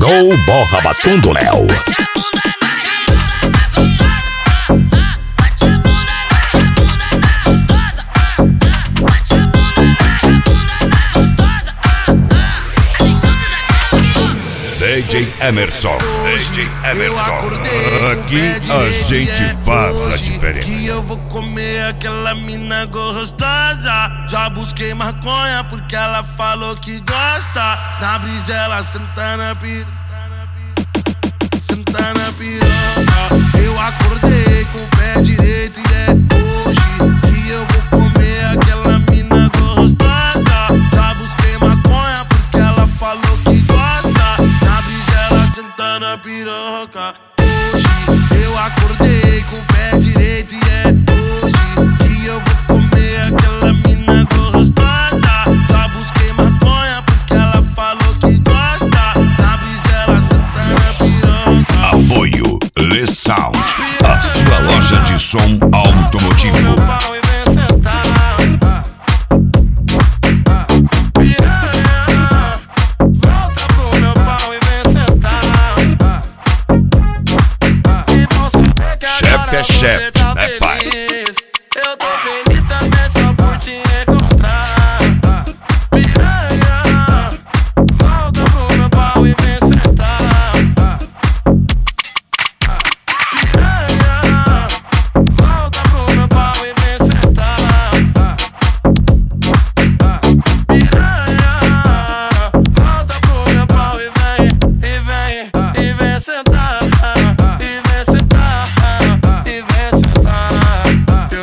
Mandou Borra Rabascão do Léo. DJ Emerson, DJ Emerson, aqui a gente faz a diferença. Que eu vou comer aquela mina gostosa. Já busquei maconha porque ela falou que gosta. Na brisa ela senta na piroca. Eu acordei com o pé direito e é hoje que eu vou comer aquela mina gostosa. Já busquei maconha porque ela falou que gosta. Senta na piroca. Hoje eu acordei com o pé direito e é hoje que eu vou comer aquela mina gostosa. Já busquei maconha porque ela falou que gosta. Na brisa ela senta na piroca. Apoio Le Sound, a sua loja de som automotivo. Chefe é chefe, né, pai? Eu tô feliz também só por te encontrar. Piranha, volta pro meu pau e vem sentar. Piranha, volta pro meu pau e vem sentar. Piranha, volta pro meu pau e vem sentar.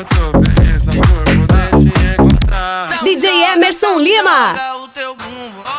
DJ Emerson Lima. O teu bumbo.